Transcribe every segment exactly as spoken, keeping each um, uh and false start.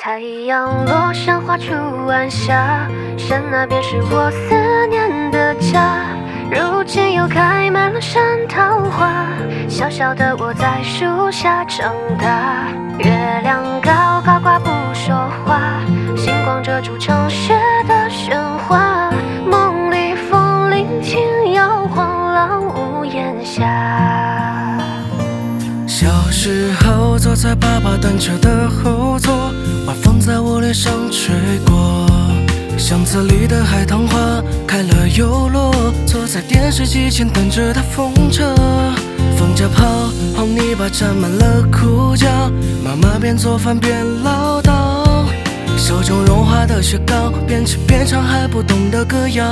太阳落山花出晚霞，山那边是我思念的家。如今又开满了山桃花，小小的我在树下长大。月亮高高挂不说话，星光遮住城市的喧哗。梦里风铃轻摇晃，朗屋檐下。 小时候坐在爸爸单车的后座，晚风在我脸上吹过，巷子里的海棠花开了又落，坐在电视机前等着它风车，风着跑，红泥巴沾满了裤脚，妈妈边做饭边唠叨，手中融化的雪糕，边吃边唱还不懂得歌谣。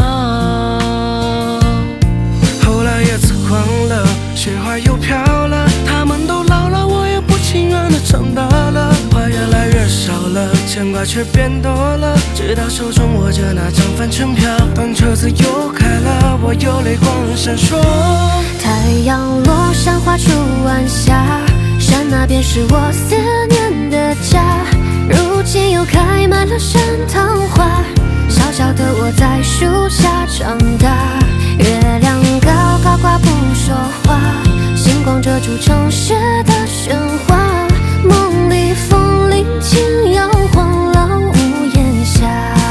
后来叶子黄了，雪花又飘了，他们都老了，我也不情愿的长大了，话越来越少了，牵挂却变多了，直到手中握着那张帆船票，当车子又开了，我又泪光闪烁。 太阳落山花出晚霞，山那边是我思念的家。如今又开满了山桃花，小小的我在树下长大。月亮高高挂不说话，星光遮住城市的喧哗。梦里风铃轻摇晃，朗屋檐下。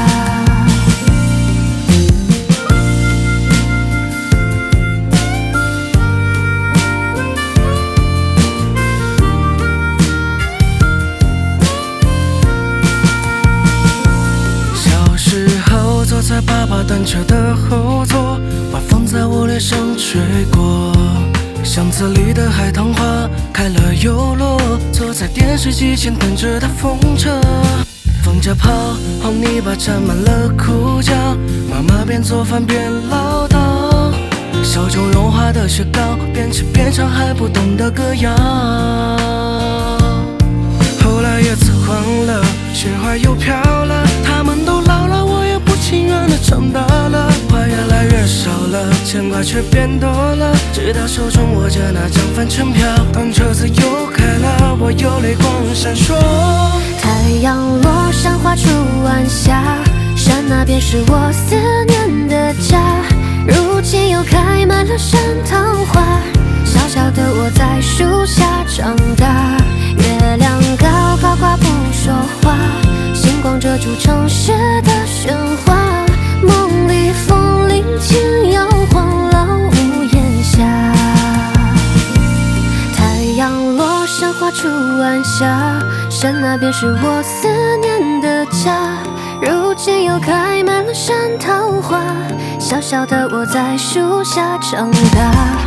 小时候坐在爸爸单车的后座，晚风在我脸上吹过，巷子里的海棠花开了又落，坐在电视机前等着它风车，风着跑，红泥巴沾满了裤脚，妈妈边做饭边唠叨，手中融化的雪糕，边吃边唱还不懂得歌谣。后来叶子黄了，雪花又飘了，他们都老了，我也不情愿的长大了，话越来越少了，牵挂却变多了，直到手中握着那张帆船票，当车子又开了，我又泪光闪烁。 太阳落山花出晚霞，山那边是我思念的家。如今又开满了山桃花，小小的我在树下长大。月亮高高挂不说话，星光遮住城市的喧哗。梦里风铃轻摇晃，朗屋檐下。太阳落山花出晚霞，山那边是我思念的家。如今又开满了山桃花，小小的我在树下长大。